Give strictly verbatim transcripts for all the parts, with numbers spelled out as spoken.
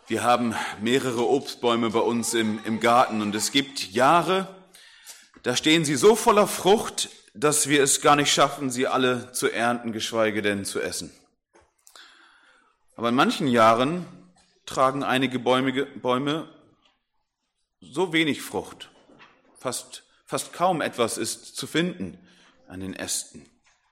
Wir haben mehrere Obstbäume bei uns im, im Garten und es gibt Jahre, da stehen sie so voller Frucht, dass wir es gar nicht schaffen, sie alle zu ernten, geschweige denn zu essen. Aber in manchen Jahren tragen einige Bäume, Bäume so wenig Frucht. Fast, fast kaum etwas ist zu finden an den Ästen.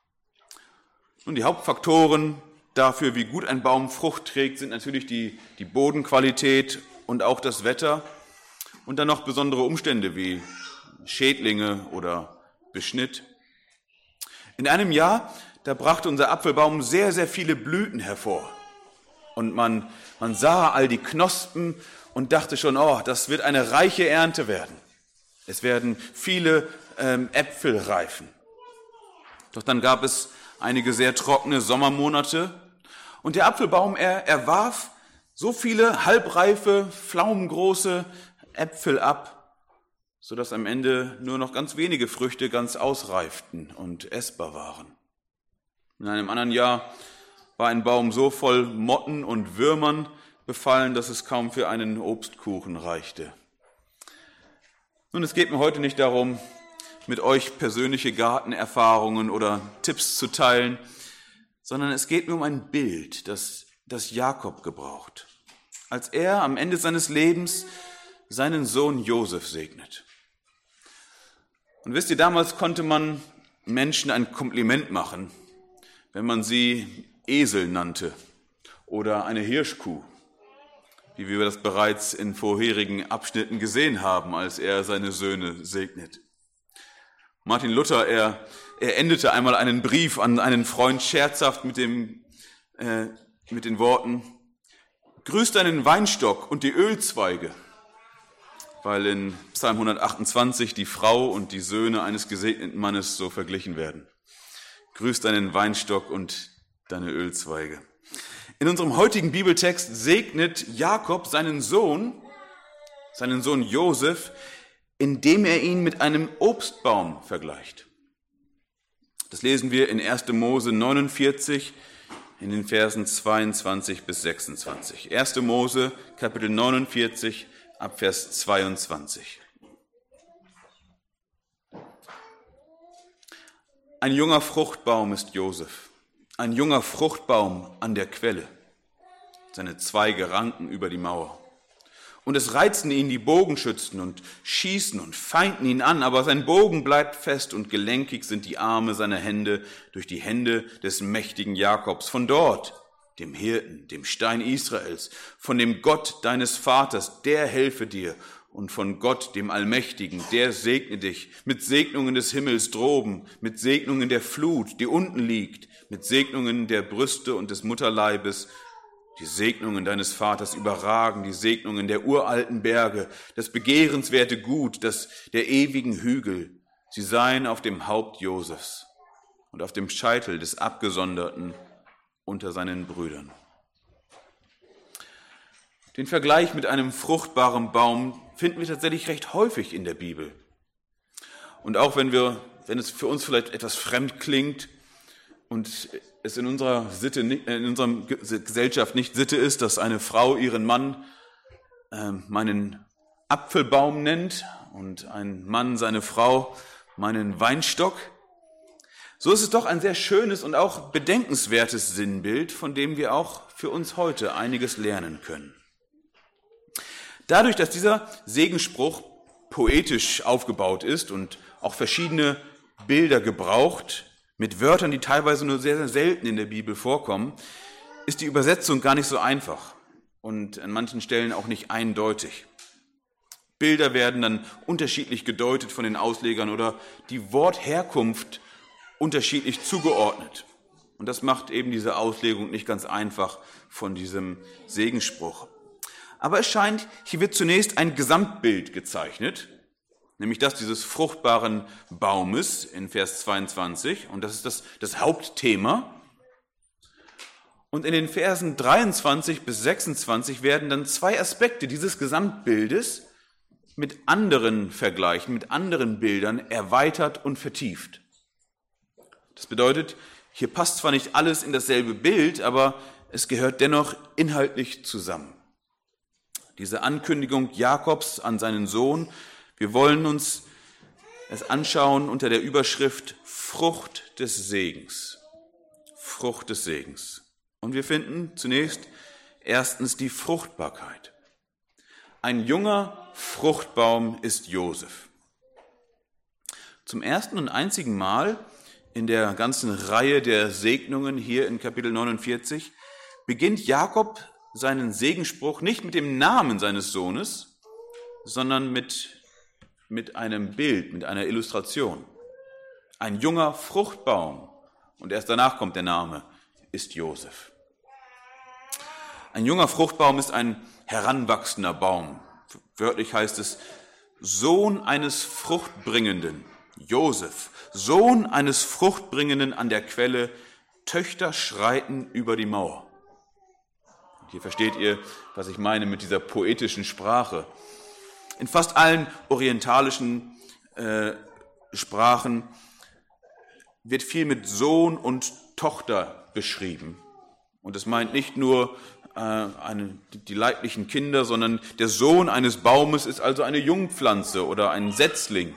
Nun, die Hauptfaktoren dafür, wie gut ein Baum Frucht trägt, sind natürlich die, die Bodenqualität und auch das Wetter und dann noch besondere Umstände wie Schädlinge oder Beschnitt. In einem Jahr, da brachte unser Apfelbaum sehr, sehr viele Blüten hervor. Und man, man sah all die Knospen und dachte schon, oh, das wird eine reiche Ernte werden. Es werden viele ähm, Äpfel reifen. Doch dann gab es einige sehr trockene Sommermonate und der Apfelbaum, er, er warf so viele halbreife, pflaumengroße Äpfel ab, sodass am Ende nur noch ganz wenige Früchte ganz ausreiften und essbar waren. In einem anderen Jahr war ein Baum so voll Motten und Würmern befallen, dass es kaum für einen Obstkuchen reichte. Nun, es geht mir heute nicht darum, mit euch persönliche Gartenerfahrungen oder Tipps zu teilen, sondern es geht mir um ein Bild, das, das Jakob gebraucht, als er am Ende seines Lebens seinen Sohn Josef segnet. Und wisst ihr, damals konnte man Menschen ein Kompliment machen, wenn man sie Esel nannte oder eine Hirschkuh, wie wir das bereits in vorherigen Abschnitten gesehen haben, als er seine Söhne segnet. Martin Luther, er, er endete einmal einen Brief an einen Freund scherzhaft mit, dem, äh, mit den Worten: Grüß deinen Weinstock und die Ölzweige, weil in Psalm hundertachtundzwanzig die Frau und die Söhne eines gesegneten Mannes so verglichen werden. Grüß deinen Weinstock und deine Ölzweige. In unserem heutigen Bibeltext segnet Jakob seinen Sohn, seinen Sohn Josef, indem er ihn mit einem Obstbaum vergleicht. Das lesen wir in erster Mose neunundvierzig in den Versen zweiundzwanzig bis sechsundzwanzig. erster Mose, Kapitel neunundvierzig, ab Vers zweiundzwanzig. Ein junger Fruchtbaum ist Josef, ein junger Fruchtbaum an der Quelle. Seine Zweige ranken über die Mauer. Und es reizen ihn die Bogenschützen und schießen und feinden ihn an, aber sein Bogen bleibt fest und gelenkig sind die Arme seiner Hände durch die Hände des mächtigen Jakobs. Von dort, dem Hirten, dem Stein Israels, von dem Gott deines Vaters, der helfe dir, und von Gott, dem Allmächtigen, der segne dich mit Segnungen des Himmels droben, mit Segnungen der Flut, die unten liegt, mit Segnungen der Brüste und des Mutterleibes. Die Segnungen deines Vaters überragen die Segnungen der uralten Berge, das begehrenswerte Gut, das der ewigen Hügel. Sie seien auf dem Haupt Josefs und auf dem Scheitel des Abgesonderten unter seinen Brüdern. Den Vergleich mit einem fruchtbaren Baum finden wir tatsächlich recht häufig in der Bibel. Und auch wenn wir, wenn es für uns vielleicht etwas fremd klingt und es in unserer Sitte, in unserer Gesellschaft nicht Sitte ist, dass eine Frau ihren Mann äh, meinen Apfelbaum nennt und ein Mann seine Frau meinen Weinstock, so ist es doch ein sehr schönes und auch bedenkenswertes Sinnbild, von dem wir auch für uns heute einiges lernen können. Dadurch, dass dieser Segensspruch poetisch aufgebaut ist und auch verschiedene Bilder gebraucht, mit Wörtern, die teilweise nur sehr, sehr selten in der Bibel vorkommen, ist die Übersetzung gar nicht so einfach und an manchen Stellen auch nicht eindeutig. Bilder werden dann unterschiedlich gedeutet von den Auslegern oder die Wortherkunft unterschiedlich zugeordnet. Und das macht eben diese Auslegung nicht ganz einfach von diesem Segensspruch. Aber es scheint, hier wird zunächst ein Gesamtbild gezeichnet, nämlich das dieses fruchtbaren Baumes in Vers zweiundzwanzig. Und das ist das, das Hauptthema. Und in den Versen dreiundzwanzig bis sechsundzwanzig werden dann zwei Aspekte dieses Gesamtbildes mit anderen Vergleichen, mit anderen Bildern erweitert und vertieft. Das bedeutet, hier passt zwar nicht alles in dasselbe Bild, aber es gehört dennoch inhaltlich zusammen. Diese Ankündigung Jakobs an seinen Sohn, wir wollen uns es anschauen unter der Überschrift Frucht des Segens. Frucht des Segens. Und wir finden zunächst erstens die Fruchtbarkeit. Ein junger Fruchtbaum ist Josef. Zum ersten und einzigen Mal in der ganzen Reihe der Segnungen hier in Kapitel neunundvierzig beginnt Jakob seinen Segensspruch nicht mit dem Namen seines Sohnes, sondern mit, mit einem Bild, mit einer Illustration. Ein junger Fruchtbaum, und erst danach kommt der Name, ist Josef. Ein junger Fruchtbaum ist ein heranwachsender Baum. Wörtlich heißt es, Sohn eines Fruchtbringenden, Josef, Sohn eines Fruchtbringenden an der Quelle, Töchter schreiten über die Mauer. Hier versteht ihr, was ich meine mit dieser poetischen Sprache. In fast allen orientalischen äh, Sprachen wird viel mit Sohn und Tochter beschrieben. Und es meint nicht nur äh, eine, die leiblichen Kinder, sondern der Sohn eines Baumes ist also eine Jungpflanze oder ein Setzling.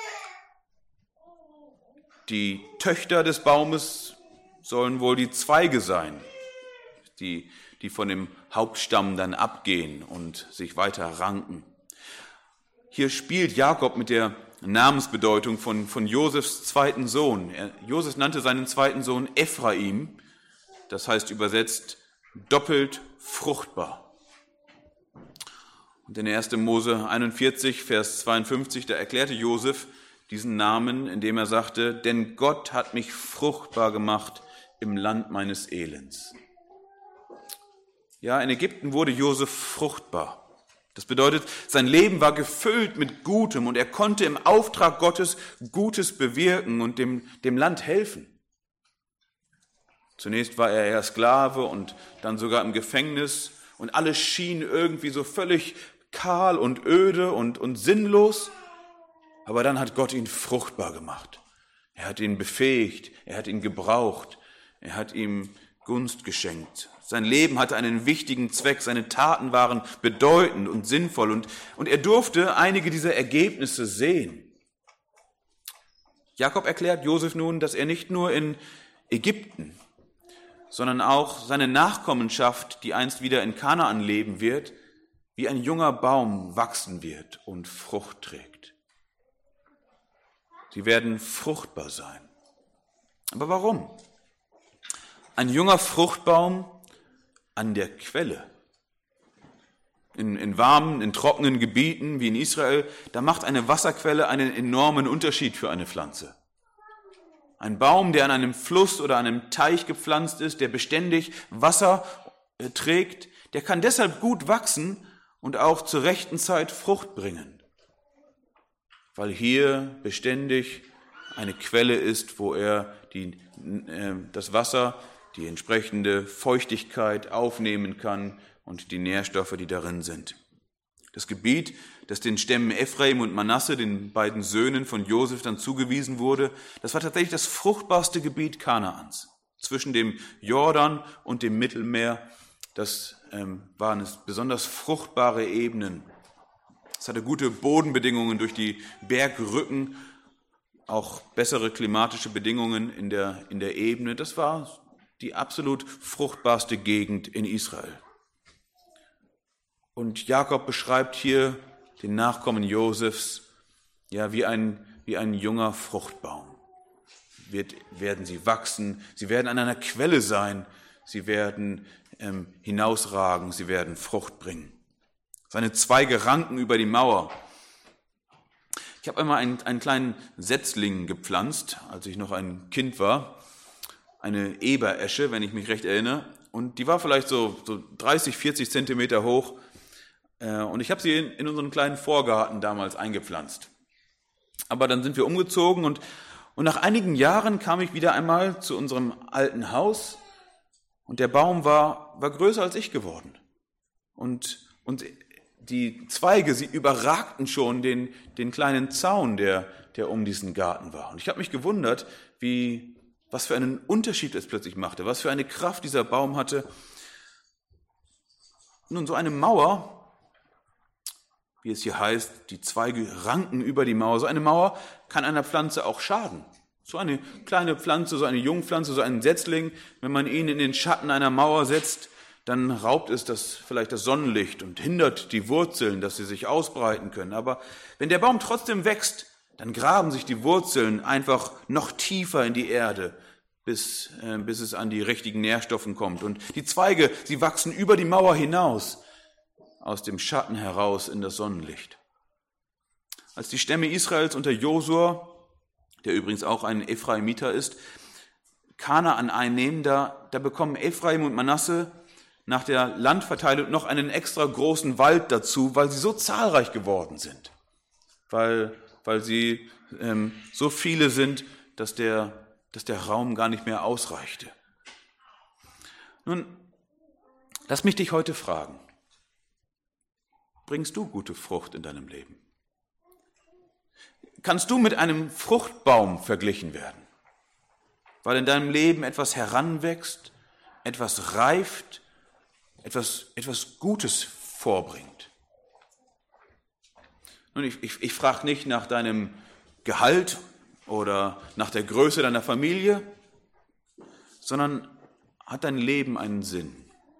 Die Töchter des Baumes sollen wohl die Zweige sein, die die von dem Hauptstamm dann abgehen und sich weiter ranken. Hier spielt Jakob mit der Namensbedeutung von, von Josefs zweiten Sohn. Er, Josef nannte seinen zweiten Sohn Ephraim, das heißt übersetzt doppelt fruchtbar. Und in erster Mose einundvierzig, Vers zweiundfünfzig, da erklärte Josef diesen Namen, indem er sagte, denn Gott hat mich fruchtbar gemacht im Land meines Elends. Ja, in Ägypten wurde Josef fruchtbar. Das bedeutet, sein Leben war gefüllt mit Gutem und er konnte im Auftrag Gottes Gutes bewirken und dem, dem Land helfen. Zunächst war er eher Sklave und dann sogar im Gefängnis und alles schien irgendwie so völlig kahl und öde und, und sinnlos. Aber dann hat Gott ihn fruchtbar gemacht. Er hat ihn befähigt, er hat ihn gebraucht, er hat ihm Gunst geschenkt. Sein Leben hatte einen wichtigen Zweck, seine Taten waren bedeutend und sinnvoll und, und er durfte einige dieser Ergebnisse sehen. Jakob erklärt Josef nun, dass er nicht nur in Ägypten, sondern auch seine Nachkommenschaft, die einst wieder in Kanaan leben wird, wie ein junger Baum wachsen wird und Frucht trägt. Sie werden fruchtbar sein. Aber warum? Ein junger Fruchtbaum an der Quelle. In, in warmen, in trockenen Gebieten wie in Israel, da macht eine Wasserquelle einen enormen Unterschied für eine Pflanze. Ein Baum, der an einem Fluss oder einem Teich gepflanzt ist, der beständig Wasser äh, trägt, der kann deshalb gut wachsen und auch zur rechten Zeit Frucht bringen. Weil hier beständig eine Quelle ist, wo er die, äh, das Wasser, die entsprechende Feuchtigkeit aufnehmen kann und die Nährstoffe, die darin sind. Das Gebiet, das den Stämmen Ephraim und Manasse, den beiden Söhnen von Josef, dann zugewiesen wurde, das war tatsächlich das fruchtbarste Gebiet Kanaans. Zwischen dem Jordan und dem Mittelmeer, das ähm, waren es besonders fruchtbare Ebenen. Es hatte gute Bodenbedingungen durch die Bergrücken, auch bessere klimatische Bedingungen in der, in der Ebene. Das war die absolut fruchtbarste Gegend in Israel. Und Jakob beschreibt hier den Nachkommen Josefs ja, wie ein, wie ein junger Fruchtbaum. Wird, werden sie wachsen, sie werden an einer Quelle sein, sie werden ähm, hinausragen, sie werden Frucht bringen. Seine Zweige ranken über die Mauer. Ich habe einmal einen, einen kleinen Setzling gepflanzt, als ich noch ein Kind war. Eine Eberesche, wenn ich mich recht erinnere. Und die war vielleicht so, so dreißig, vierzig Zentimeter hoch. Und ich habe sie in, in unseren kleinen Vorgarten damals eingepflanzt. Aber dann sind wir umgezogen und, und nach einigen Jahren kam ich wieder einmal zu unserem alten Haus und der Baum war, war größer als ich geworden. Und, und die Zweige, sie überragten schon den, den kleinen Zaun, der, der um diesen Garten war. Und ich habe mich gewundert, wie, was für einen Unterschied es plötzlich machte, was für eine Kraft dieser Baum hatte. Nun, so eine Mauer, wie es hier heißt, die Zweige ranken über die Mauer. So eine Mauer kann einer Pflanze auch schaden. So eine kleine Pflanze, so eine Jungpflanze, so ein Setzling, wenn man ihn in den Schatten einer Mauer setzt, dann raubt es das, vielleicht das Sonnenlicht und hindert die Wurzeln, dass sie sich ausbreiten können. Aber wenn der Baum trotzdem wächst, dann graben sich die Wurzeln einfach noch tiefer in die Erde, bis, äh, bis es an die richtigen Nährstoffen kommt. Und die Zweige, sie wachsen über die Mauer hinaus, aus dem Schatten heraus in das Sonnenlicht. Als die Stämme Israels unter Josua, der übrigens auch ein Ephraimiter ist, Kanaan einnehmen, da, da bekommen Ephraim und Manasse nach der Landverteilung noch einen extra großen Wald dazu, weil sie so zahlreich geworden sind, weil, weil sie ähm, so viele sind, dass der, dass der Raum gar nicht mehr ausreichte. Nun, lass mich dich heute fragen, bringst du gute Frucht in deinem Leben? Kannst du mit einem Fruchtbaum verglichen werden, weil in deinem Leben etwas heranwächst, etwas reift, etwas, etwas Gutes vorbringt? Nun, ich, ich, ich frage nicht nach deinem Gehalt oder nach der Größe deiner Familie, sondern hat dein Leben einen Sinn?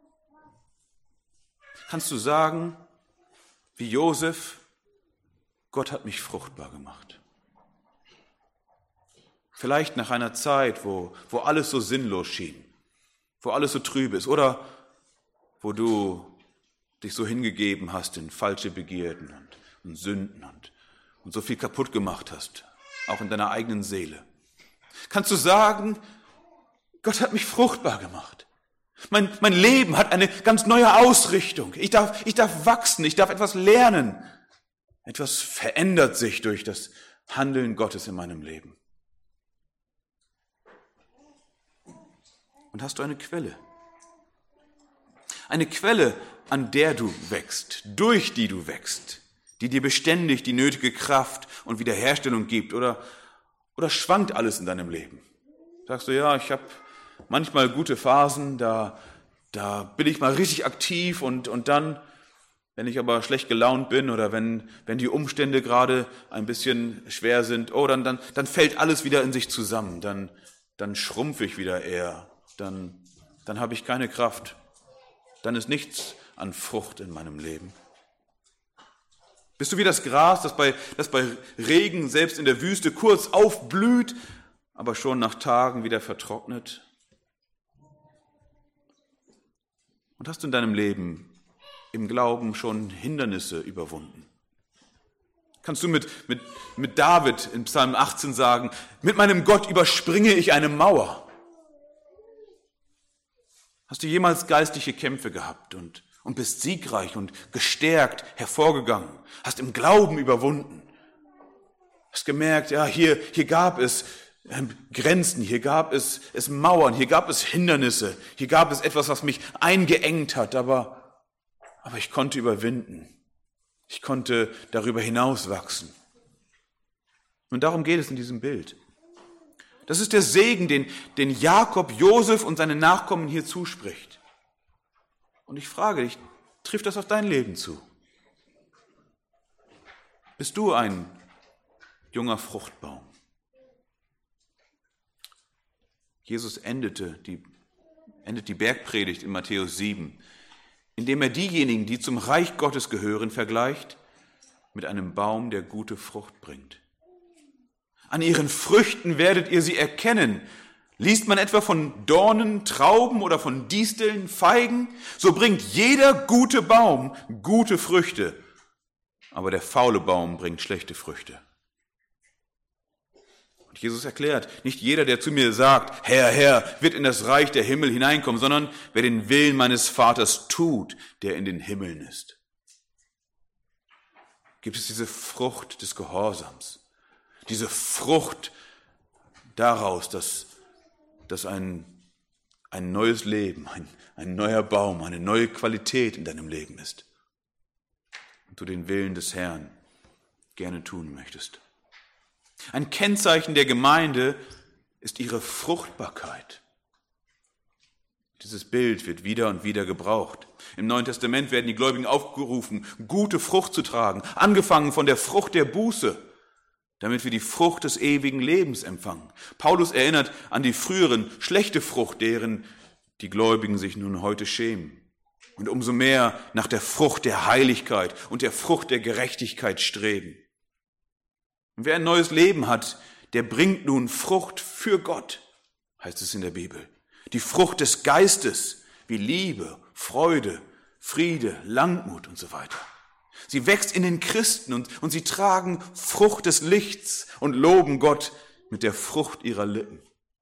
Kannst du sagen, wie Josef, Gott hat mich fruchtbar gemacht? Vielleicht nach einer Zeit, wo, wo alles so sinnlos schien, wo alles so trüb ist, oder wo du dich so hingegeben hast in falsche Begierden und, und Sünden und, und so viel kaputt gemacht hast, auch in deiner eigenen Seele. Kannst du sagen, Gott hat mich fruchtbar gemacht. Mein, mein Leben hat eine ganz neue Ausrichtung. Ich darf, ich darf wachsen, ich darf etwas lernen. Etwas verändert sich durch das Handeln Gottes in meinem Leben. Und hast du eine Quelle? Eine Quelle, an der du wächst, durch die du wächst, die dir beständig die nötige Kraft und Wiederherstellung gibt? Oder, oder schwankt alles in deinem Leben? Sagst du, ja, ich habe manchmal gute Phasen, da, da bin ich mal richtig aktiv und, und dann, wenn ich aber schlecht gelaunt bin oder wenn, wenn die Umstände gerade ein bisschen schwer sind, oh, dann, dann, dann fällt alles wieder in sich zusammen, dann, dann schrumpfe ich wieder eher, dann, dann habe ich keine Kraft, dann ist nichts an Frucht in meinem Leben. Bist du wie das Gras, das bei, das bei Regen selbst in der Wüste kurz aufblüht, aber schon nach Tagen wieder vertrocknet? Und hast du in deinem Leben im Glauben schon Hindernisse überwunden? Kannst du mit, mit, mit David in Psalm achtzehn sagen, mit meinem Gott überspringe ich eine Mauer? Hast du jemals geistliche Kämpfe gehabt und, und bist siegreich und gestärkt hervorgegangen? Hast im Glauben überwunden? Hast gemerkt, ja, hier, hier gab es Grenzen, hier gab es, es Mauern, hier gab es Hindernisse, hier gab es etwas, was mich eingeengt hat, aber, aber ich konnte überwinden. Ich konnte darüber hinaus wachsen. Und darum geht es in diesem Bild. Das ist der Segen, den, den Jakob, Josef und seine Nachkommen hier zuspricht. Und ich frage dich, trifft das auf dein Leben zu? Bist du ein junger Fruchtbaum? Jesus endete die, endet die Bergpredigt in Matthäus sieben, indem er diejenigen, die zum Reich Gottes gehören, vergleicht mit einem Baum, der gute Frucht bringt. An ihren Früchten werdet ihr sie erkennen. Liest man etwa von Dornen, Trauben oder von Disteln, Feigen? So bringt jeder gute Baum gute Früchte, aber der faule Baum bringt schlechte Früchte. Und Jesus erklärt, nicht jeder, der zu mir sagt, Herr, Herr, wird in das Reich der Himmel hineinkommen, sondern wer den Willen meines Vaters tut, der in den Himmeln ist. Gibt es diese Frucht des Gehorsams? Diese Frucht daraus, dass, dass ein, ein neues Leben, ein, ein neuer Baum, eine neue Qualität in deinem Leben ist. Und du den Willen des Herrn gerne tun möchtest. Ein Kennzeichen der Gemeinde ist ihre Fruchtbarkeit. Dieses Bild wird wieder und wieder gebraucht. Im Neuen Testament werden die Gläubigen aufgerufen, gute Frucht zu tragen, angefangen von der Frucht der Buße, damit wir die Frucht des ewigen Lebens empfangen. Paulus erinnert an die früheren schlechte Frucht, deren die Gläubigen sich nun heute schämen. Und umso mehr nach der Frucht der Heiligkeit und der Frucht der Gerechtigkeit streben. Und wer ein neues Leben hat, der bringt nun Frucht für Gott, heißt es in der Bibel. Die Frucht des Geistes, wie Liebe, Freude, Friede, Langmut und so weiter. Sie wächst in den Christen und, und sie tragen Frucht des Lichts und loben Gott mit der Frucht ihrer Lippen.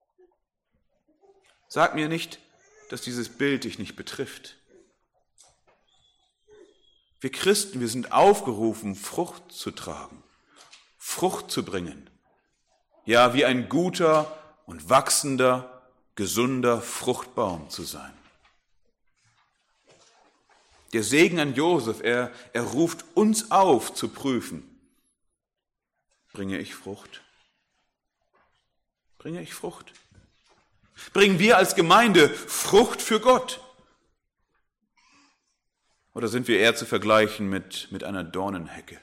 Sag mir nicht, dass dieses Bild dich nicht betrifft. Wir Christen, wir sind aufgerufen, Frucht zu tragen, Frucht zu bringen. Ja, wie ein guter und wachsender, gesunder Fruchtbaum zu sein. Der Segen an Josef, er, er ruft uns auf zu prüfen. Bringe ich Frucht? Bringe ich Frucht? Bringen wir als Gemeinde Frucht für Gott? Oder sind wir eher zu vergleichen mit, mit einer Dornenhecke?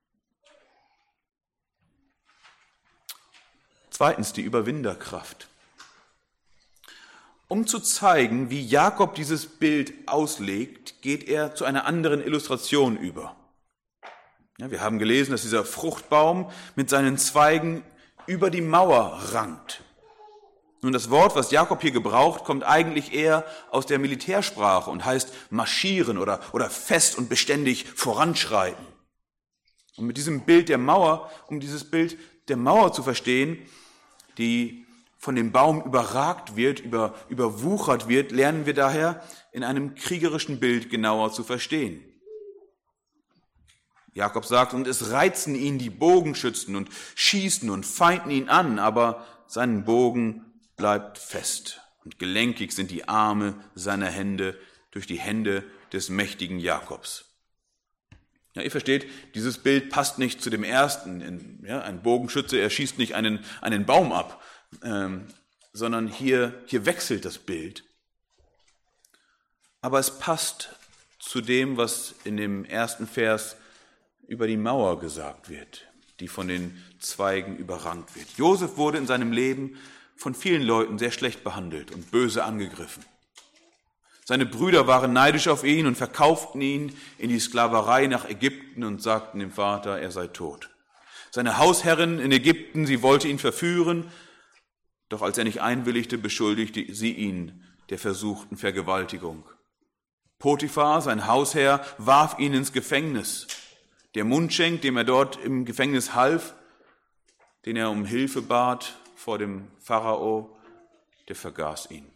Zweitens die Überwinderkraft. Um zu zeigen, wie Jakob dieses Bild auslegt, geht er zu einer anderen Illustration über. Ja, wir haben gelesen, dass dieser Fruchtbaum mit seinen Zweigen über die Mauer rankt. Nun, das Wort, was Jakob hier gebraucht, kommt eigentlich eher aus der Militärsprache und heißt marschieren oder, oder fest und beständig voranschreiten. Und mit diesem Bild der Mauer, um dieses Bild der Mauer zu verstehen, die von dem Baum überragt wird, über, überwuchert wird, lernen wir daher in einem kriegerischen Bild genauer zu verstehen. Jakob sagt, und es reizen ihn die Bogenschützen und schießen und feinden ihn an, aber sein Bogen bleibt fest und gelenkig sind die Arme seiner Hände durch die Hände des mächtigen Jakobs. Ja, ihr versteht, dieses Bild passt nicht zu dem ersten. Ja, ein Bogenschütze, er schießt nicht einen, einen Baum ab, ähm, sondern hier, hier wechselt das Bild. Aber es passt zu dem, was in dem ersten Vers über die Mauer gesagt wird, die von den Zweigen überrankt wird. Josef wurde in seinem Leben von vielen Leuten sehr schlecht behandelt und böse angegriffen. Seine Brüder waren neidisch auf ihn und verkauften ihn in die Sklaverei nach Ägypten und sagten dem Vater, er sei tot. Seine Hausherrin in Ägypten, sie wollte ihn verführen, doch als er nicht einwilligte, beschuldigte sie ihn der versuchten Vergewaltigung. Potiphar, sein Hausherr, warf ihn ins Gefängnis. Der Mundschenk, dem er dort im Gefängnis half, den er um Hilfe bat vor dem Pharao, der vergaß ihn.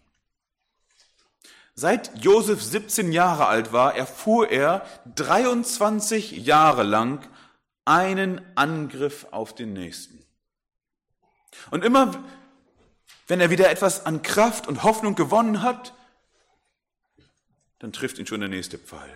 Seit Josef siebzehn Jahre alt war, erfuhr er dreiundzwanzig Jahre lang einen Angriff auf den Nächsten. Und immer, wenn er wieder etwas an Kraft und Hoffnung gewonnen hat, dann trifft ihn schon der nächste Pfeil.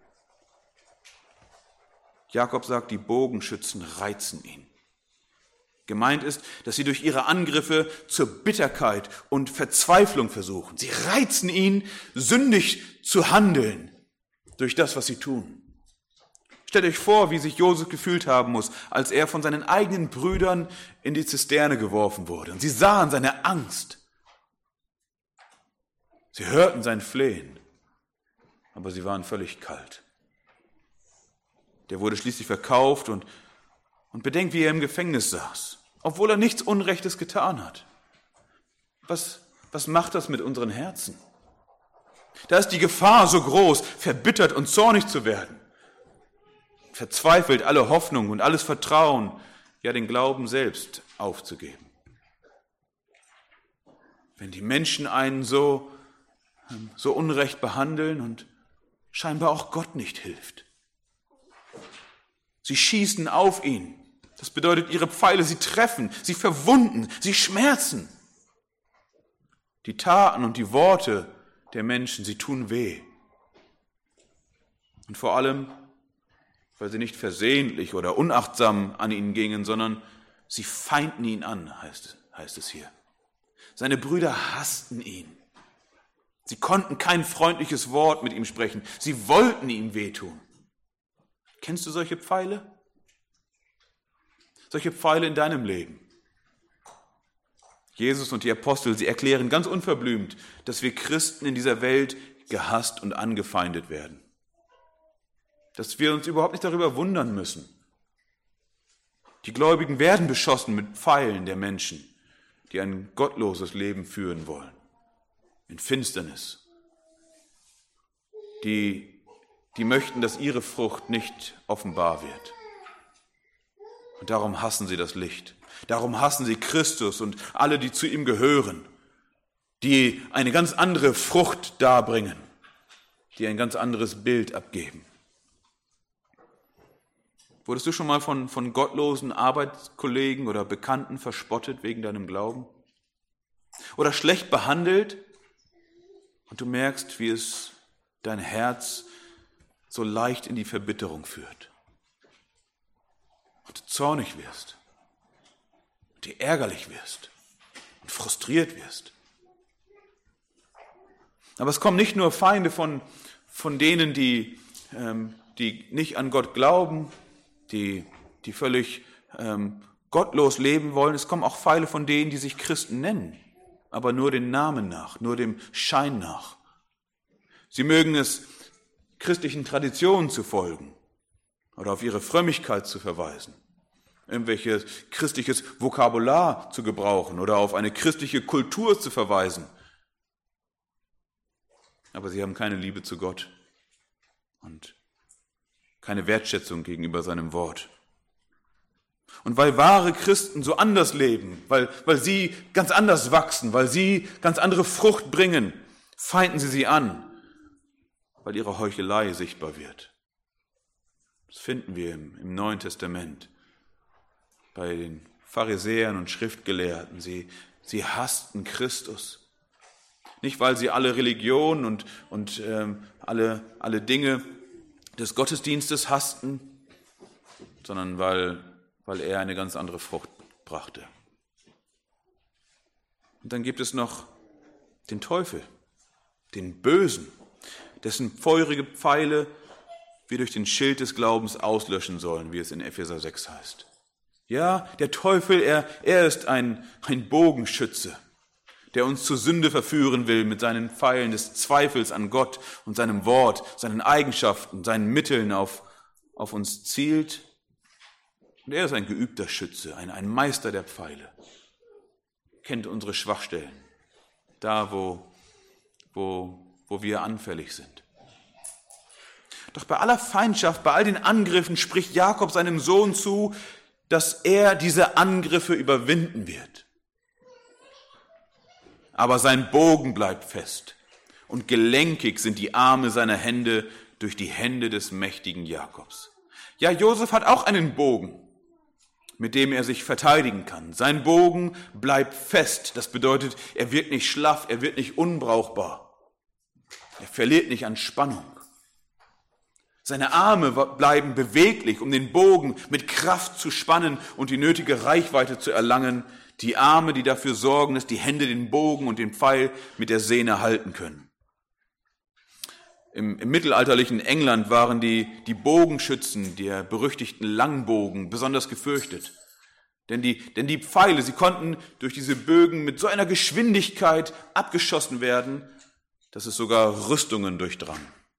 Jakob sagt, die Bogenschützen reizen ihn. Gemeint ist, dass sie durch ihre Angriffe zur Bitterkeit und Verzweiflung versuchen. Sie reizen ihn, sündig zu handeln durch das, was sie tun. Stellt euch vor, wie sich Josef gefühlt haben muss, als er von seinen eigenen Brüdern in die Zisterne geworfen wurde. Und sie sahen seine Angst. Sie hörten sein Flehen, aber sie waren völlig kalt. Der wurde schließlich verkauft und, und bedenkt, wie er im Gefängnis saß, obwohl er nichts Unrechtes getan hat. Was, was macht das mit unseren Herzen? Da ist die Gefahr so groß, verbittert und zornig zu werden. Verzweifelt alle Hoffnung und alles Vertrauen, ja den Glauben selbst aufzugeben. Wenn die Menschen einen so, so unrecht behandeln und scheinbar auch Gott nicht hilft. Sie schießen auf ihn. Das bedeutet, ihre Pfeile, sie treffen, sie verwunden, sie schmerzen. Die Taten und die Worte der Menschen, sie tun weh. Und vor allem, weil sie nicht versehentlich oder unachtsam an ihn gingen, sondern sie feinden ihn an, heißt, heißt es hier. Seine Brüder hassten ihn. Sie konnten kein freundliches Wort mit ihm sprechen. Sie wollten ihm wehtun. Kennst du solche Pfeile? Solche Pfeile in deinem Leben? Jesus und die Apostel, sie erklären ganz unverblümt, dass wir Christen in dieser Welt gehasst und angefeindet werden. Dass wir uns überhaupt nicht darüber wundern müssen. Die Gläubigen werden beschossen mit Pfeilen der Menschen, die ein gottloses Leben führen wollen, in Finsternis. Die, die möchten, dass ihre Frucht nicht offenbar wird. Und darum hassen sie das Licht. Darum hassen sie Christus und alle, die zu ihm gehören, die eine ganz andere Frucht darbringen, die ein ganz anderes Bild abgeben. Wurdest du schon mal von, von gottlosen Arbeitskollegen oder Bekannten verspottet wegen deinem Glauben? Oder schlecht behandelt und du merkst, wie es dein Herz so leicht in die Verbitterung führt? Und du zornig wirst, und dir ärgerlich wirst und frustriert wirst. Aber es kommen nicht nur Feinde von, von denen, die, ähm, die nicht an Gott glauben, die, die völlig ähm, gottlos leben wollen. Es kommen auch Feinde von denen, die sich Christen nennen, aber nur den Namen nach, nur dem Schein nach. Sie mögen es, christlichen Traditionen zu folgen oder auf ihre Frömmigkeit zu verweisen, irgendwelches christliches Vokabular zu gebrauchen oder auf eine christliche Kultur zu verweisen. Aber sie haben keine Liebe zu Gott und keine Wertschätzung gegenüber seinem Wort. Und weil wahre Christen so anders leben, weil, weil sie ganz anders wachsen, weil sie ganz andere Frucht bringen, feinden sie sie an, weil ihre Heuchelei sichtbar wird. Das finden wir im, im Neuen Testament bei den Pharisäern und Schriftgelehrten. Sie, sie hassten Christus. Nicht, weil sie alle Religionen und, und ähm, alle, alle Dinge des Gottesdienstes hassten, sondern weil, weil er eine ganz andere Frucht brachte. Und dann gibt es noch den Teufel, den Bösen, dessen feurige Pfeile wir durch den Schild des Glaubens auslöschen sollen, wie es in Epheser sechs heißt. Ja, der Teufel, er, er ist ein, ein Bogenschütze, der uns zur Sünde verführen will mit seinen Pfeilen des Zweifels an Gott und seinem Wort, seinen Eigenschaften, seinen Mitteln auf, auf uns zielt. Und er ist ein geübter Schütze, ein, ein Meister der Pfeile, kennt unsere Schwachstellen, da wo, wo, wo wir anfällig sind. Doch bei aller Feindschaft, bei all den Angriffen spricht Jakob seinem Sohn zu, dass er diese Angriffe überwinden wird. Aber sein Bogen bleibt fest und gelenkig sind die Arme seiner Hände durch die Hände des mächtigen Jakobs. Ja, Josef hat auch einen Bogen, mit dem er sich verteidigen kann. Sein Bogen bleibt fest. Das bedeutet, er wird nicht schlaff, er wird nicht unbrauchbar. Er verliert nicht an Spannung. Seine Arme bleiben beweglich, um den Bogen mit Kraft zu spannen und die nötige Reichweite zu erlangen. Die Arme, die dafür sorgen, dass die Hände den Bogen und den Pfeil mit der Sehne halten können. Im, im mittelalterlichen England waren die, die Bogenschützen der berüchtigten Langbogen besonders gefürchtet. Denn die, denn die Pfeile, sie konnten durch diese Bögen mit so einer Geschwindigkeit abgeschossen werden, dass es sogar Rüstungen durchdrang.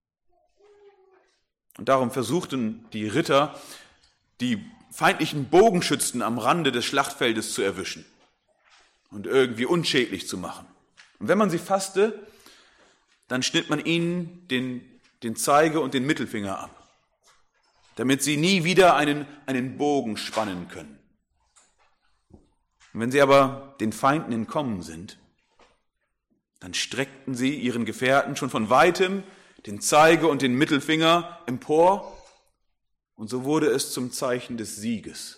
Und darum versuchten die Ritter, die feindlichen Bogenschützen am Rande des Schlachtfeldes zu erwischen und irgendwie unschädlich zu machen. Und wenn man sie fasste, dann schnitt man ihnen den, den Zeige- und den Mittelfinger ab, damit sie nie wieder einen, einen Bogen spannen können. Und wenn sie aber den Feinden entkommen sind, dann streckten sie ihren Gefährten schon von weitem den Zeige- und den Mittelfinger empor, und so wurde es zum Zeichen des Sieges.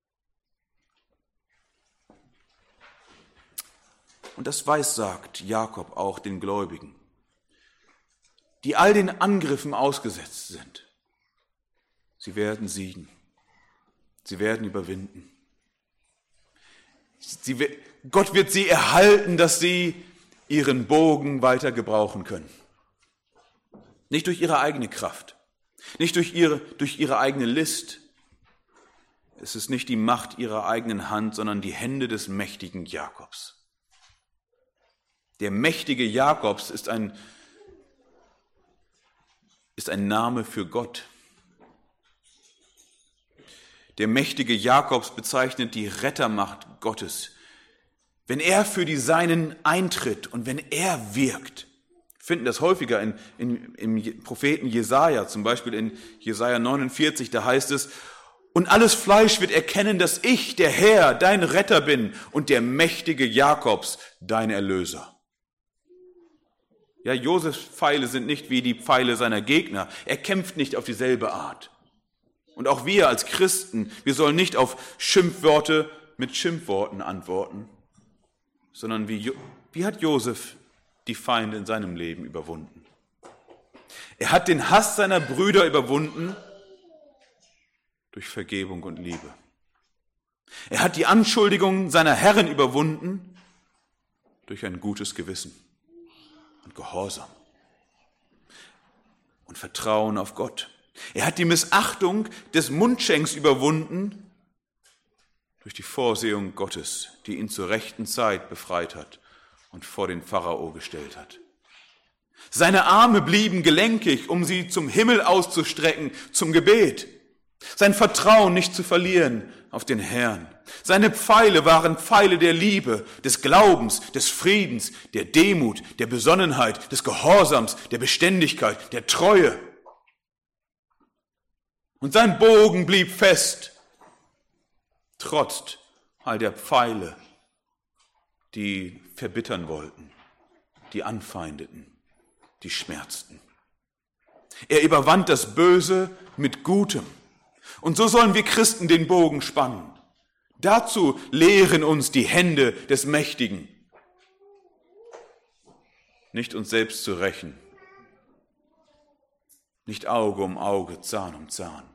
Und das weissagt Jakob auch den Gläubigen, die all den Angriffen ausgesetzt sind. Sie werden siegen. Sie werden überwinden. Sie, Gott wird sie erhalten, dass sie ihren Bogen weiter gebrauchen können. Nicht durch ihre eigene Kraft, nicht durch ihre, durch ihre eigene List. Es ist nicht die Macht ihrer eigenen Hand, sondern die Hände des mächtigen Jakobs. Der mächtige Jakobs ist ein, ist ein Name für Gott. Der mächtige Jakobs bezeichnet die Rettermacht Gottes. Wenn er für die Seinen eintritt und wenn er wirkt, wir finden das häufiger in, in, im Propheten Jesaja, zum Beispiel in Jesaja neunundvierzig, da heißt es, und alles Fleisch wird erkennen, dass ich, der Herr, dein Retter bin und der mächtige Jakobs, dein Erlöser. Ja, Josefs Pfeile sind nicht wie die Pfeile seiner Gegner. Er kämpft nicht auf dieselbe Art. Und auch wir als Christen, wir sollen nicht auf Schimpfworte mit Schimpfworten antworten, sondern wie, jo- wie hat Josef die Feinde in seinem Leben überwunden? Er hat den Hass seiner Brüder überwunden durch Vergebung und Liebe. Er hat die Anschuldigungen seiner Herren überwunden durch ein gutes Gewissen und Gehorsam und Vertrauen auf Gott. Er hat die Missachtung des Mundschenks überwunden durch die Vorsehung Gottes, die ihn zur rechten Zeit befreit hat und vor den Pharao gestellt hat. Seine Arme blieben gelenkig, um sie zum Himmel auszustrecken, zum Gebet. Sein Vertrauen nicht zu verlieren auf den Herrn. Seine Pfeile waren Pfeile der Liebe, des Glaubens, des Friedens, der Demut, der Besonnenheit, des Gehorsams, der Beständigkeit, der Treue. Und sein Bogen blieb fest, trotz all der Pfeile, die verbittern wollten, die anfeindeten, die schmerzten. Er überwand das Böse mit Gutem. Und so sollen wir Christen den Bogen spannen. Dazu lehren uns die Hände des Mächtigen. Nicht uns selbst zu rächen, nicht Auge um Auge, Zahn um Zahn,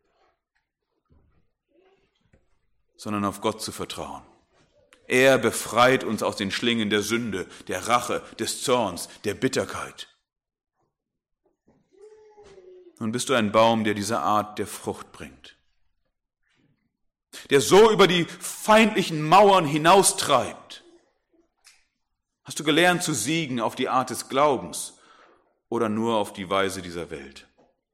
sondern auf Gott zu vertrauen. Er befreit uns aus den Schlingen der Sünde, der Rache, des Zorns, der Bitterkeit. Nun bist du ein Baum, der diese Art der Frucht bringt, der so über die feindlichen Mauern hinaustreibt. Hast du gelernt zu siegen auf die Art des Glaubens oder nur auf die Weise dieser Welt?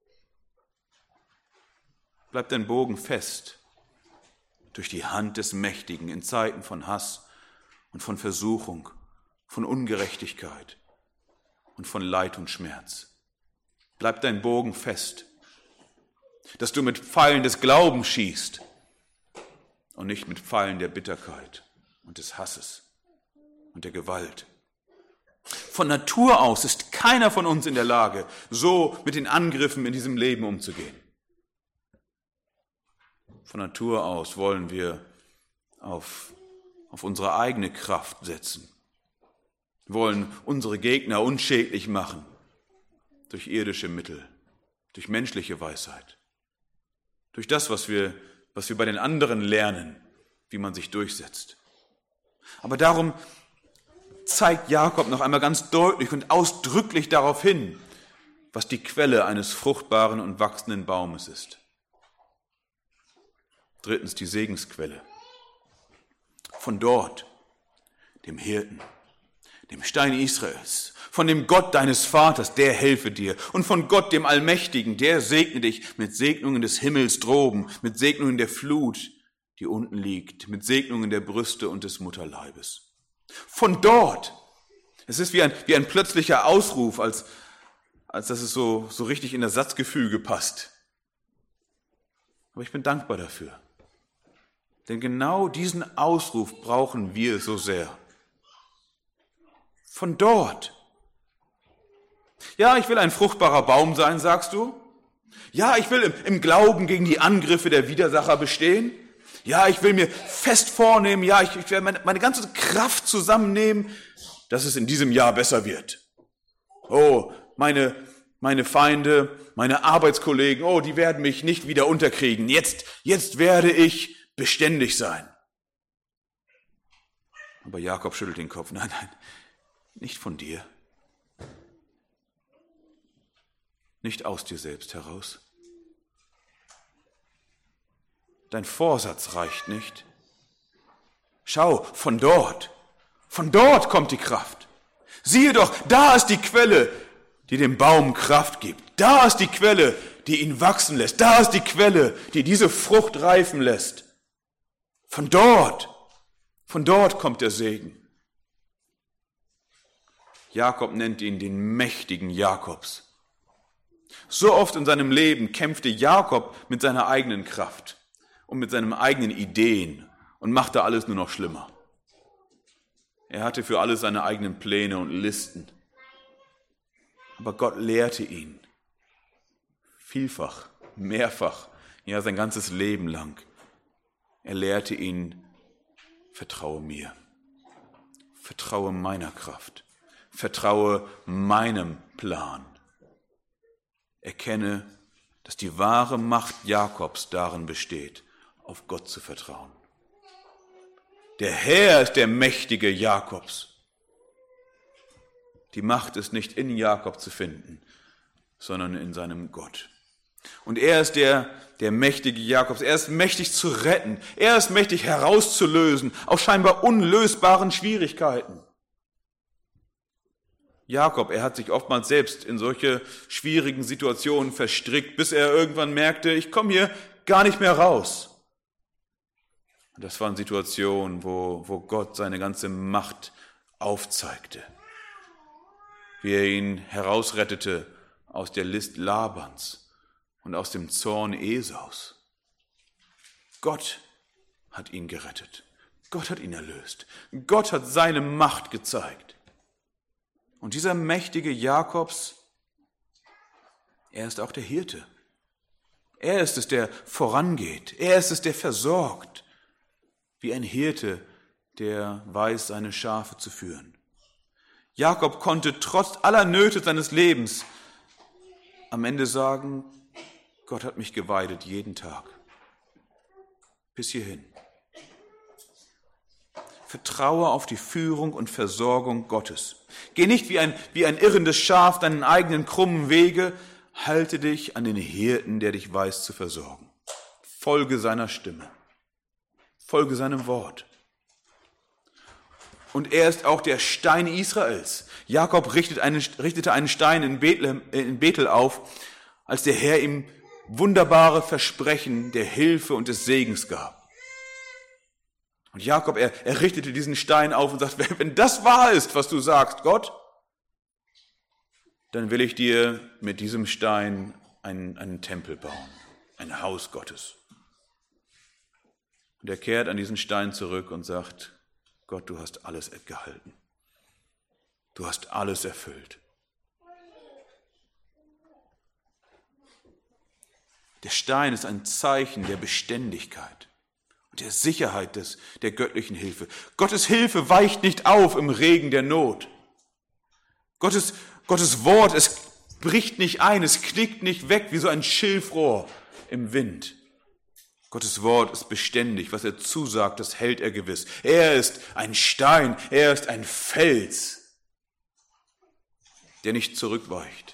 Bleibt dein Bogen fest durch die Hand des Mächtigen in Zeiten von Hass und von Versuchung, von Ungerechtigkeit und von Leid und Schmerz. Bleibt dein Bogen fest, dass du mit Pfeilen des Glaubens schießt und nicht mit Pfeilen der Bitterkeit und des Hasses und der Gewalt. Von Natur aus ist keiner von uns in der Lage, so mit den Angriffen in diesem Leben umzugehen. Von Natur aus wollen wir auf, auf unsere eigene Kraft setzen, wollen unsere Gegner unschädlich machen durch irdische Mittel, durch menschliche Weisheit, durch das, was wir, was wir bei den anderen lernen, wie man sich durchsetzt. Aber darum zeigt Jakob noch einmal ganz deutlich und ausdrücklich darauf hin, was die Quelle eines fruchtbaren und wachsenden Baumes ist. Drittens die Segensquelle. Von dort, dem Hirten, dem Stein Israels, von dem Gott deines Vaters, der helfe dir, und von Gott, dem Allmächtigen, der segne dich mit Segnungen des Himmels droben, mit Segnungen der Flut, die unten liegt, mit Segnungen der Brüste und des Mutterleibes. Von dort. Es ist wie ein, wie ein plötzlicher Ausruf, als, als dass es so, so richtig in das Satzgefüge passt. Aber ich bin dankbar dafür. Denn genau diesen Ausruf brauchen wir so sehr. Von dort. Ja, ich will ein fruchtbarer Baum sein, sagst du? Ja, ich will im, im Glauben gegen die Angriffe der Widersacher bestehen. Ja, ich will mir fest vornehmen, ja, ich, ich werde meine, meine ganze Kraft zusammennehmen, dass es in diesem Jahr besser wird. Oh, meine, meine Feinde, meine Arbeitskollegen, oh, die werden mich nicht wieder unterkriegen. Jetzt, jetzt werde ich beständig sein. Aber Jakob schüttelt den Kopf. Nein, nein, nicht von dir, nicht aus dir selbst heraus. Dein Vorsatz reicht nicht. Schau, von dort, von dort kommt die Kraft. Siehe doch, da ist die Quelle, die dem Baum Kraft gibt. Da ist die Quelle, die ihn wachsen lässt. Da ist die Quelle, die diese Frucht reifen lässt. Von dort, von dort kommt der Segen. Jakob nennt ihn den mächtigen Jakobs. So oft in seinem Leben kämpfte Jakob mit seiner eigenen Kraft und mit seinen eigenen Ideen und machte alles nur noch schlimmer. Er hatte für alles seine eigenen Pläne und Listen. Aber Gott lehrte ihn vielfach, mehrfach, ja sein ganzes Leben lang. Er lehrte ihn, vertraue mir, vertraue meiner Kraft, vertraue meinem Plan. Erkenne, dass die wahre Macht Jakobs darin besteht, auf Gott zu vertrauen. Der Herr ist der mächtige Jakobs. Die Macht ist nicht in Jakob zu finden, sondern in seinem Gott. Und er ist der, der mächtige Jakobs. Er ist mächtig zu retten. Er ist mächtig herauszulösen aus scheinbar unlösbaren Schwierigkeiten. Jakob, er hat sich oftmals selbst in solche schwierigen Situationen verstrickt, bis er irgendwann merkte, ich komme hier gar nicht mehr raus. Und das waren Situationen, wo, wo Gott seine ganze Macht aufzeigte, wie er ihn herausrettete aus der List Labans und aus dem Zorn Esaus. Gott hat ihn gerettet. Gott hat ihn erlöst. Gott hat seine Macht gezeigt. Und dieser mächtige Jakobs, er ist auch der Hirte. Er ist es, der vorangeht. Er ist es, der versorgt. Wie ein Hirte, der weiß, seine Schafe zu führen. Jakob konnte trotz aller Nöte seines Lebens am Ende sagen, Gott hat mich geweidet jeden Tag. Bis hierhin. Vertraue auf die Führung und Versorgung Gottes. Geh nicht wie ein, wie ein irrendes Schaf deinen eigenen krummen Wege. Halte dich an den Hirten, der dich weiß zu versorgen. Folge seiner Stimme. Folge seinem Wort. Und er ist auch der Stein Israels. Jakob richtete einen, richtete einen Stein in Bethlehem, in Bethel auf, als der Herr ihm wunderbare Versprechen der Hilfe und des Segens gab. Und Jakob, er, er richtete diesen Stein auf und sagt, wenn, wenn das wahr ist, was du sagst, Gott, dann will ich dir mit diesem Stein einen, einen Tempel bauen, ein Haus Gottes. Und er kehrt an diesen Stein zurück und sagt, Gott, du hast alles gehalten. Du hast alles erfüllt. Der Stein ist ein Zeichen der Beständigkeit und der Sicherheit des, der göttlichen Hilfe. Gottes Hilfe weicht nicht auf im Regen der Not. Gottes, Gottes Wort, es bricht nicht ein, es knickt nicht weg wie so ein Schilfrohr im Wind. Gottes Wort ist beständig, was er zusagt, das hält er gewiss. Er ist ein Stein, er ist ein Fels, der nicht zurückweicht.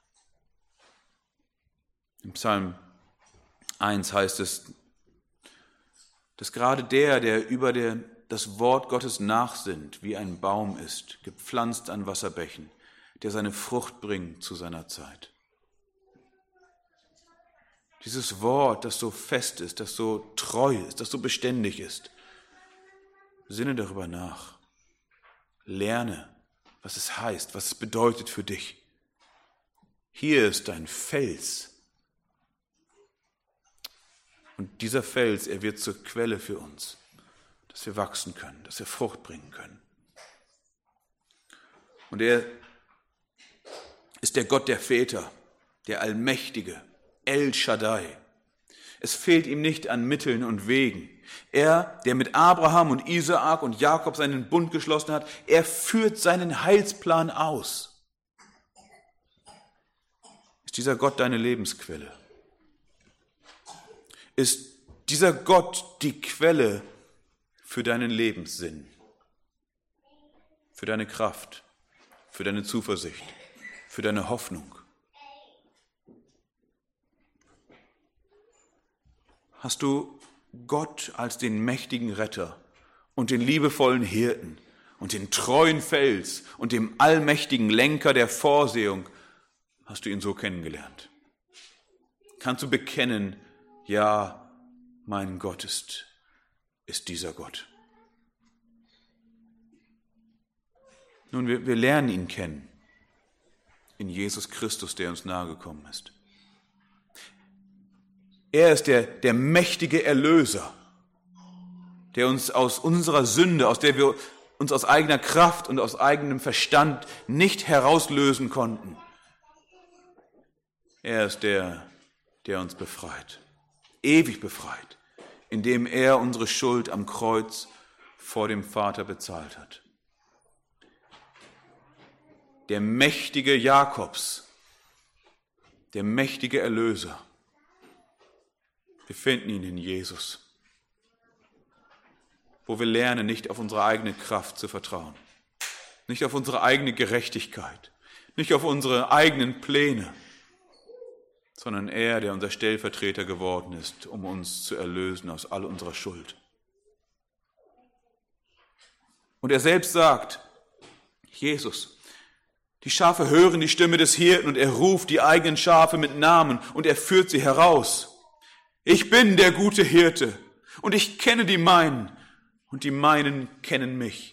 Im Psalm eins heißt es, dass gerade der, der über der, das Wort Gottes nachsinnt, wie ein Baum ist, gepflanzt an Wasserbächen, der seine Frucht bringt zu seiner Zeit. Dieses Wort, das so fest ist, das so treu ist, das so beständig ist. Sinne darüber nach. Lerne, was es heißt, was es bedeutet für dich. Hier ist dein Fels. Und dieser Fels, er wird zur Quelle für uns, dass wir wachsen können, dass wir Frucht bringen können. Und er ist der Gott der Väter, der Allmächtige, El Shaddai. Es fehlt ihm nicht an Mitteln und Wegen. Er, der mit Abraham und Isaak und Jakob seinen Bund geschlossen hat, er führt seinen Heilsplan aus. Ist dieser Gott deine Lebensquelle? Ist dieser Gott die Quelle für deinen Lebenssinn, für deine Kraft, für deine Zuversicht, für deine Hoffnung. Hast du Gott als den mächtigen Retter und den liebevollen Hirten und den treuen Fels und dem allmächtigen Lenker der Vorsehung, hast du ihn so kennengelernt? Kannst du bekennen, ja, mein Gott ist, ist dieser Gott. Nun, wir, wir lernen ihn kennen in Jesus Christus, der uns nahegekommen ist. Er ist der, der mächtige Erlöser, der uns aus unserer Sünde, aus der wir uns aus eigener Kraft und aus eigenem Verstand nicht herauslösen konnten. Er ist der, der uns befreit, ewig befreit, indem er unsere Schuld am Kreuz vor dem Vater bezahlt hat. Der mächtige Jakobs, der mächtige Erlöser. Wir finden ihn in Jesus, wo wir lernen, nicht auf unsere eigene Kraft zu vertrauen, nicht auf unsere eigene Gerechtigkeit, nicht auf unsere eigenen Pläne, sondern er, der unser Stellvertreter geworden ist, um uns zu erlösen aus all unserer Schuld. Und er selbst sagt, Jesus, die Schafe hören die Stimme des Hirten und er ruft die eigenen Schafe mit Namen und er führt sie heraus. Ich bin der gute Hirte und ich kenne die meinen und die meinen kennen mich.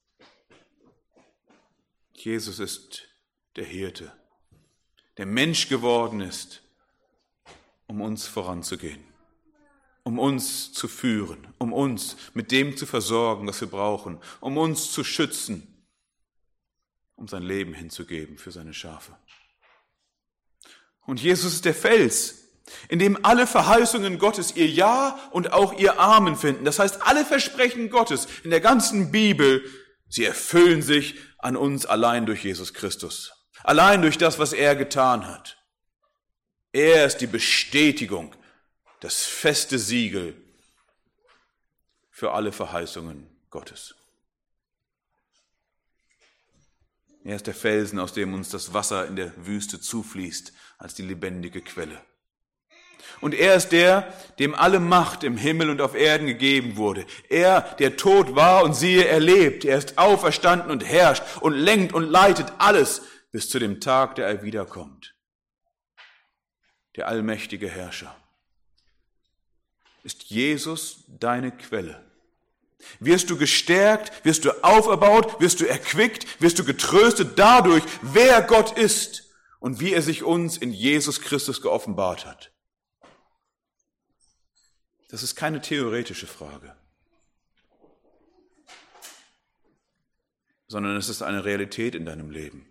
Jesus ist der Hirte, der Mensch geworden ist, um uns voranzugehen, um uns zu führen, um uns mit dem zu versorgen, was wir brauchen, um uns zu schützen, um sein Leben hinzugeben für seine Schafe. Und Jesus ist der Fels, in dem alle Verheißungen Gottes ihr Ja und auch ihr Amen finden. Das heißt, alle Versprechen Gottes in der ganzen Bibel, sie erfüllen sich an uns allein durch Jesus Christus. Allein durch das, was er getan hat. Er ist die Bestätigung, das feste Siegel für alle Verheißungen Gottes. Er ist der Felsen, aus dem uns das Wasser in der Wüste zufließt, als die lebendige Quelle. Und er ist der, dem alle Macht im Himmel und auf Erden gegeben wurde. Er, der tot war und siehe, er lebt. Er ist auferstanden und herrscht und lenkt und leitet alles bis zu dem Tag, der er wiederkommt. Der allmächtige Herrscher. Ist Jesus deine Quelle? Wirst du gestärkt, wirst du auferbaut, wirst du erquickt, wirst du getröstet dadurch, wer Gott ist und wie er sich uns in Jesus Christus geoffenbart hat. Das ist keine theoretische Frage, sondern es ist eine Realität in deinem Leben,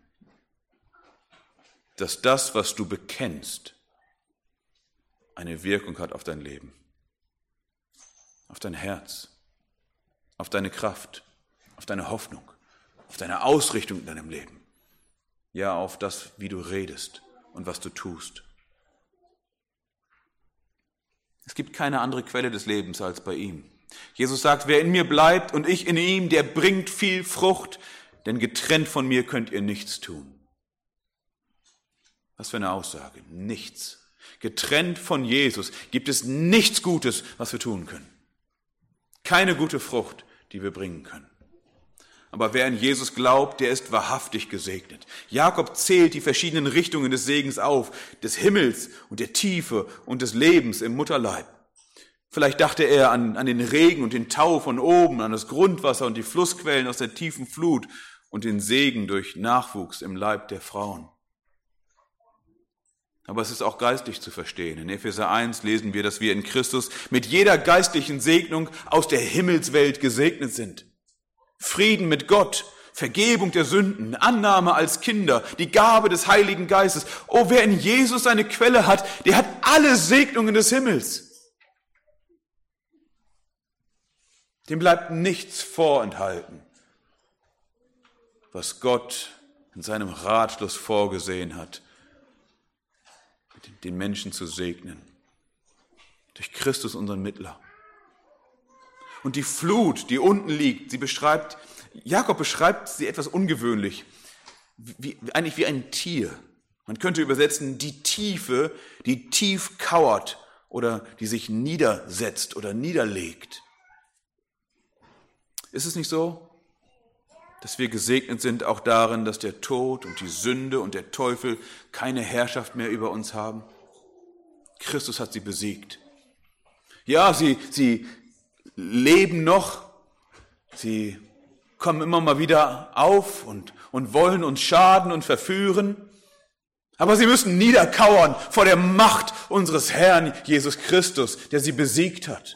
dass das, was du bekennst, eine Wirkung hat auf dein Leben, auf dein Herz, auf deine Kraft, auf deine Hoffnung, auf deine Ausrichtung in deinem Leben, ja auf das, wie du redest und was du tust. Es gibt keine andere Quelle des Lebens als bei ihm. Jesus sagt, wer in mir bleibt und ich in ihm, der bringt viel Frucht, denn getrennt von mir könnt ihr nichts tun. Was für eine Aussage, nichts. Getrennt von Jesus gibt es nichts Gutes, was wir tun können. Keine gute Frucht, die wir bringen können. Aber wer an Jesus glaubt, der ist wahrhaftig gesegnet. Jakob zählt die verschiedenen Richtungen des Segens auf, des Himmels und der Tiefe und des Lebens im Mutterleib. Vielleicht dachte er an, an den Regen und den Tau von oben, an das Grundwasser und die Flussquellen aus der tiefen Flut und den Segen durch Nachwuchs im Leib der Frauen. Aber es ist auch geistlich zu verstehen. In Epheser eins lesen wir, dass wir in Christus mit jeder geistlichen Segnung aus der Himmelswelt gesegnet sind. Frieden mit Gott, Vergebung der Sünden, Annahme als Kinder, die Gabe des Heiligen Geistes. Oh, wer in Jesus seine Quelle hat, der hat alle Segnungen des Himmels. Dem bleibt nichts vorenthalten, was Gott in seinem Ratschluss vorgesehen hat, den Menschen zu segnen. Durch Christus, unseren Mittler. Und die Flut, die unten liegt, sie beschreibt, Jakob beschreibt sie etwas ungewöhnlich. wie, eigentlich wie ein Tier. Man könnte übersetzen, die Tiefe, die tief kauert oder die sich niedersetzt oder niederlegt. Ist es nicht so, dass wir gesegnet sind auch darin, dass der Tod und die Sünde und der Teufel keine Herrschaft mehr über uns haben? Christus hat sie besiegt. Ja, sie, sie leben noch, sie kommen immer mal wieder auf und, und wollen uns schaden und verführen. Aber sie müssen niederkauern vor der Macht unseres Herrn Jesus Christus, der sie besiegt hat.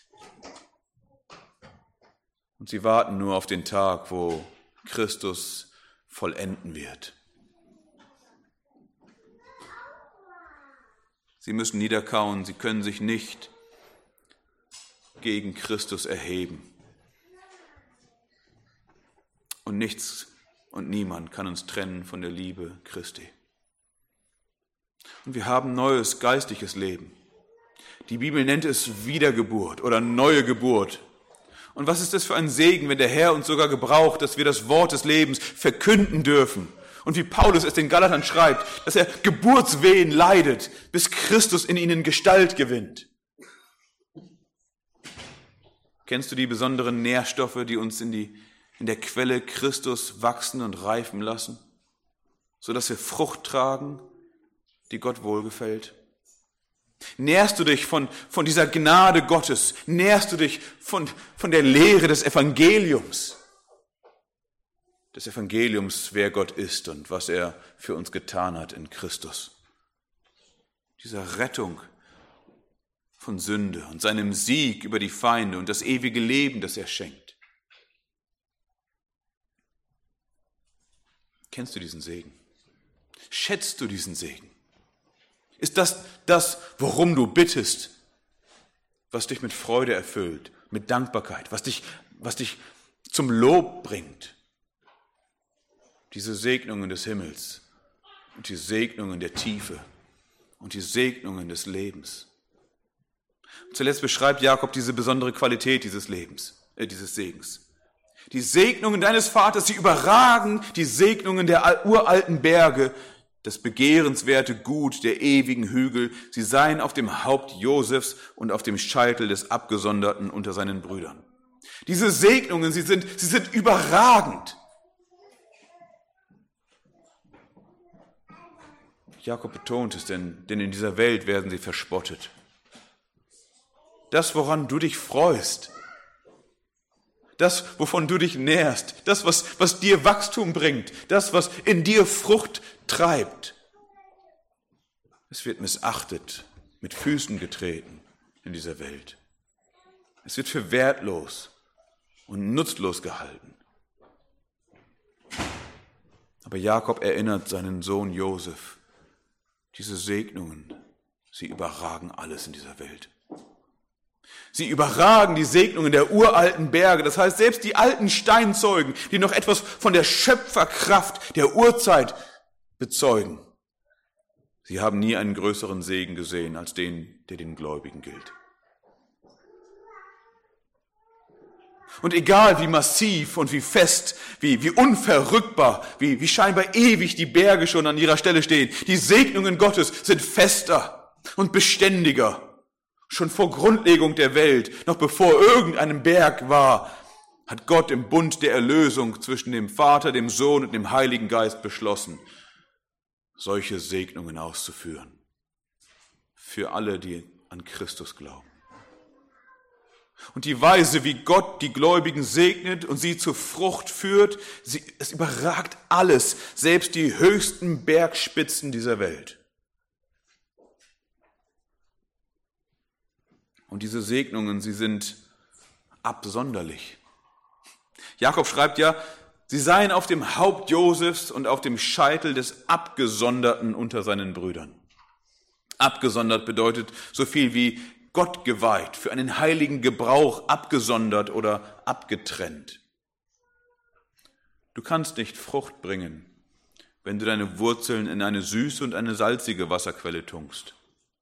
Und sie warten nur auf den Tag, wo Christus vollenden wird. Sie müssen niederkauen, sie können sich nicht gegen Christus erheben. Und nichts und niemand kann uns trennen von der Liebe Christi. Und wir haben neues geistliches Leben. Die Bibel nennt es Wiedergeburt oder neue Geburt. Und was ist das für ein Segen, wenn der Herr uns sogar gebraucht, dass wir das Wort des Lebens verkünden dürfen. Und wie Paulus es den Galatern schreibt, dass er Geburtswehen leidet, bis Christus in ihnen Gestalt gewinnt. Kennst du die besonderen Nährstoffe, die uns in, die, in der Quelle Christus wachsen und reifen lassen, sodass wir Frucht tragen, die Gott wohlgefällt? Nährst du dich von, von dieser Gnade Gottes? Nährst du dich von, von der Lehre des Evangeliums? Des Evangeliums, wer Gott ist und was er für uns getan hat in Christus. Dieser Rettung von Sünde und seinem Sieg über die Feinde und das ewige Leben, das er schenkt. Kennst du diesen Segen? Schätzt du diesen Segen? Ist das das, worum du bittest, was dich mit Freude erfüllt, mit Dankbarkeit, was dich, was dich zum Lob bringt? Diese Segnungen des Himmels und die Segnungen der Tiefe und die Segnungen des Lebens. Und zuletzt beschreibt Jakob diese besondere Qualität dieses Lebens, äh, dieses Segens. Die Segnungen deines Vaters, sie überragen die Segnungen der uralten Berge, das begehrenswerte Gut der ewigen Hügel, sie seien auf dem Haupt Josefs und auf dem Scheitel des Abgesonderten unter seinen Brüdern. Diese Segnungen, sie sind, sie sind überragend. Jakob betont es, denn, denn in dieser Welt werden sie verspottet. Das, woran du dich freust, das, wovon du dich nährst, das, was, was dir Wachstum bringt, das, was in dir Frucht treibt, es wird missachtet, mit Füßen getreten in dieser Welt. Es wird für wertlos und nutzlos gehalten. Aber Jakob erinnert seinen Sohn Josef, diese Segnungen, sie überragen alles in dieser Welt. Sie überragen die Segnungen der uralten Berge. Das heißt, selbst die alten Steinzeugen, die noch etwas von der Schöpferkraft der Urzeit bezeugen, sie haben nie einen größeren Segen gesehen als den, der den Gläubigen gilt. Und egal wie massiv und wie fest, wie, wie unverrückbar, wie, wie scheinbar ewig die Berge schon an ihrer Stelle stehen, die Segnungen Gottes sind fester und beständiger. Schon vor Grundlegung der Welt, noch bevor irgendein Berg war, hat Gott im Bund der Erlösung zwischen dem Vater, dem Sohn und dem Heiligen Geist beschlossen, solche Segnungen auszuführen. Für alle, die an Christus glauben. Und die Weise, wie Gott die Gläubigen segnet und sie zur Frucht führt, sie, es überragt alles, selbst die höchsten Bergspitzen dieser Welt. Und diese Segnungen, sie sind absonderlich. Jakob schreibt ja, sie seien auf dem Haupt Josefs und auf dem Scheitel des Abgesonderten unter seinen Brüdern. Abgesondert bedeutet so viel wie Gott geweiht, für einen heiligen Gebrauch abgesondert oder abgetrennt. Du kannst nicht Frucht bringen, wenn du deine Wurzeln in eine süße und eine salzige Wasserquelle tunkst.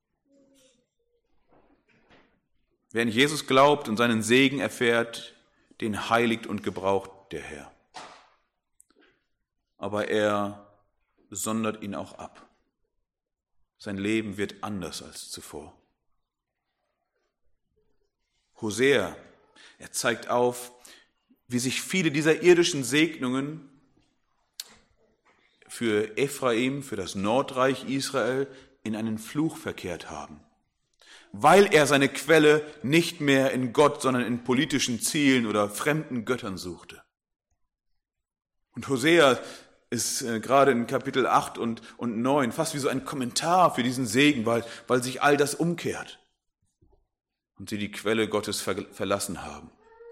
Wer an Jesus glaubt und seinen Segen erfährt, den heiligt und gebraucht der Herr. aber er sondert ihn auch ab. Sein Leben wird anders als zuvor. Hosea, er zeigt auf, wie sich viele dieser irdischen Segnungen für Ephraim, für das Nordreich Israel, in einen Fluch verkehrt haben, weil er seine Quelle nicht mehr in Gott, sondern in politischen Zielen oder fremden Göttern suchte. Und Hosea ist äh, gerade in Kapitel acht und, und neun fast wie so ein Kommentar für diesen Segen, weil, weil sich all das umkehrt und sie die Quelle Gottes ver, verlassen haben.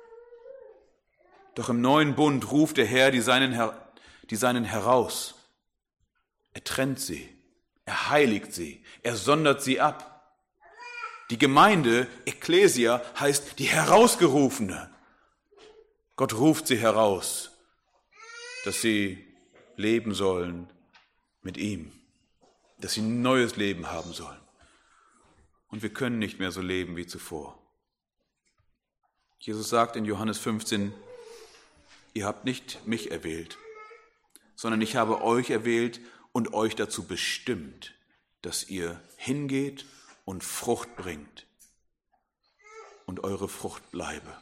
Doch im neuen Bund ruft der Herr die Seinen, her, die Seinen heraus. Er trennt sie, er heiligt sie, er sondert sie ab. Die Gemeinde, Ekklesia, heißt die Herausgerufene. Gott ruft sie heraus, dass sie leben sollen mit ihm, dass sie ein neues Leben haben sollen. Und wir können nicht mehr so leben wie zuvor. Jesus sagt in Johannes fünfzehn, ihr habt nicht mich erwählt, sondern ich habe euch erwählt und euch dazu bestimmt, dass ihr hingeht und Frucht bringt und eure Frucht bleibe.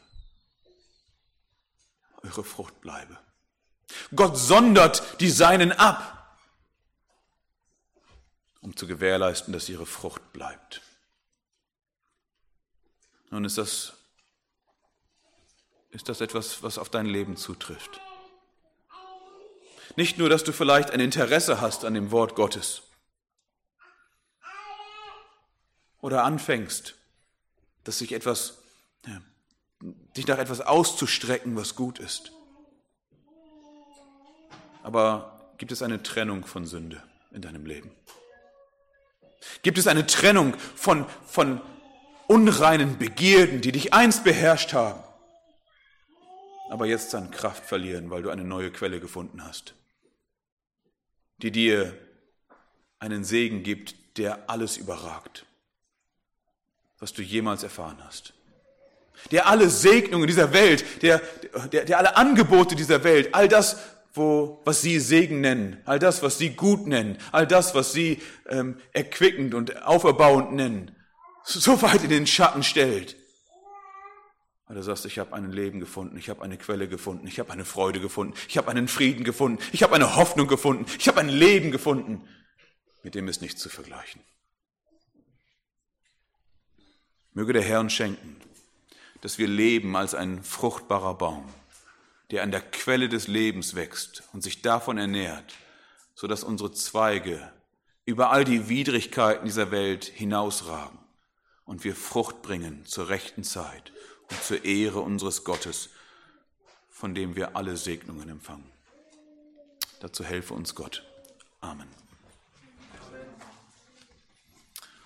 Eure Frucht bleibe. Gott sondert die Seinen ab, um zu gewährleisten, dass ihre Frucht bleibt. Nun ist das, ist das etwas, was auf dein Leben zutrifft. Nicht nur, dass du vielleicht ein Interesse hast an dem Wort Gottes oder anfängst, dass sich etwas, ja, dich nach etwas auszustrecken, was gut ist. Aber gibt es eine Trennung von Sünde in deinem Leben? Gibt es eine Trennung von, von unreinen Begierden, die dich einst beherrscht haben, aber jetzt an Kraft verlieren, weil du eine neue Quelle gefunden hast, die dir einen Segen gibt, der alles überragt, was du jemals erfahren hast. Der alle Segnungen dieser Welt, der, der, der alle Angebote dieser Welt, all das, wo, was sie Segen nennen, all das, was sie gut nennen, all das, was sie ähm, erquickend und auferbauend nennen, so weit in den Schatten stellt. Weil du sagst, ich habe ein Leben gefunden, ich habe eine Quelle gefunden, ich habe eine Freude gefunden, ich habe einen Frieden gefunden, ich habe eine Hoffnung gefunden, ich habe ein Leben gefunden, mit dem ist nichts zu vergleichen. Möge der Herr uns schenken, dass wir leben als ein fruchtbarer Baum, der an der Quelle des Lebens wächst und sich davon ernährt, sodass unsere Zweige über all die Widrigkeiten dieser Welt hinausragen und wir Frucht bringen zur rechten Zeit und zur Ehre unseres Gottes, von dem wir alle Segnungen empfangen. Dazu helfe uns Gott. Amen.